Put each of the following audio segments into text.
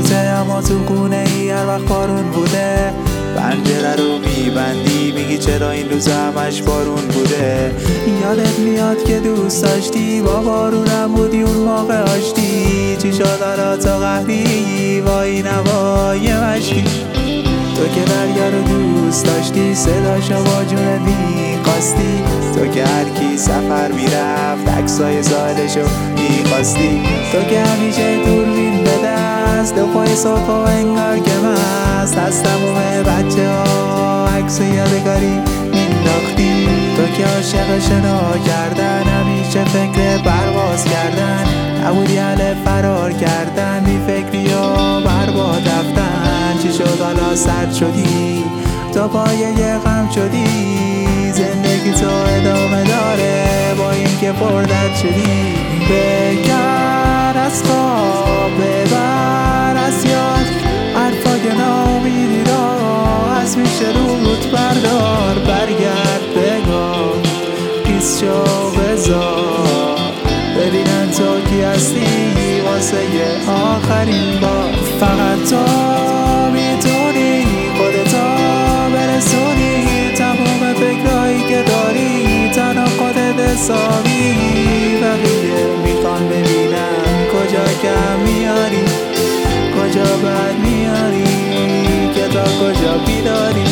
سکوته اما تو خونه ای هر وقت بارون بوده. پنجره رو میبندی میگی چرا این روز همش بارون بوده. یادت میاد که دوست داشتی با بارونم بودی اون موقع آشتی. چی شد حالا تا قهری وای نوای مشتی. تو که دریا رو دوست داشتی صداشو با جونت میخواستی. تو که هر کی سفر میرفت عکسای ساحلشو میخواستی. تو که همیشه دوربین به دست دو پای صبح و انگار که مست از تموم بچه ها عکس یادگاری مینداختی. تو که عاشق شنا کردن همیشه فکر پرواز کردن نبودی اهل فرار کردن بی فکری و برباد رفتن. چی شد حالا سرد شدی تا پایه غم شدی. زندگی تو ادامه داره با این که پردرد شدی. بکن از خواب ببر از یاد حرفا که نامیدی را از پیش روت بردار. برگرد بگاه خیس شو بذار ببینن تو کی هستی واسه یه آخرین بار. فقط تو میتونی خودتو برسونی تمام فکرهایی که داری تنها خودت حسابی. بقیه میخوان ببینن کجا کم میاری کجا بد میاری که تا کجا بیداری.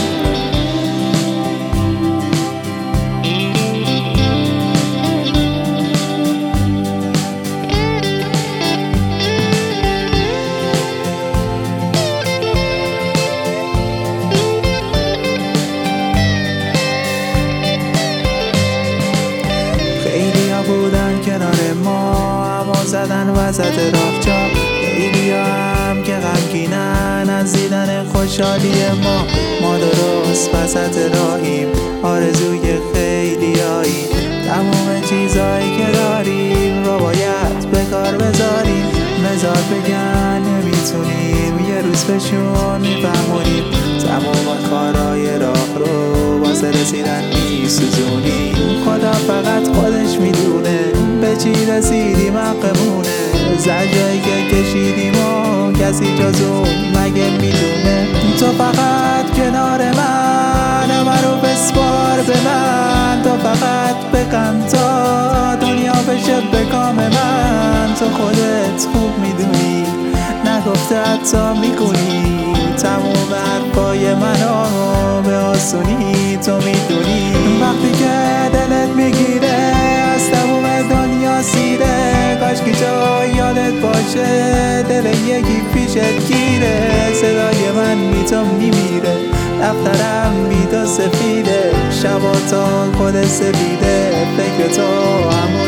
بودن کنار ما اما زدن وسط راه جا. خیلی هم که غمگینن از دیدن خوشحالی ما درست وسط راهیم آرزوی خیلی هایی. تمام چیزایی که داریم رو باید به کار بذاریم. بذار بگن نمیتونیم یه روز بهشون میفهمونیم. تمام کارهای راه رو واسه رسیدن میسوزونیم. خدا فقط خودش میدونه به چی رسیدیم حقمونه. زجایی که کشیدیم و کسی جز اون مگه میدونه. تو فقط کنار من همه رو بسپار به من. تو فقط بکن تا دنیا بشه به کام من. تو خودت خوب میدونی نگفته حتی میکنی تموم حرفای منو به آسونی. تو میدونی وقتی که دلت میگیره از تموم دنیا سیره. کاش که جا یادت باشه دل یکی پیشت گیره. صدای من بی تو میمیره دفترم بی تو سفیده. شبا تا خود سفیده فکر تو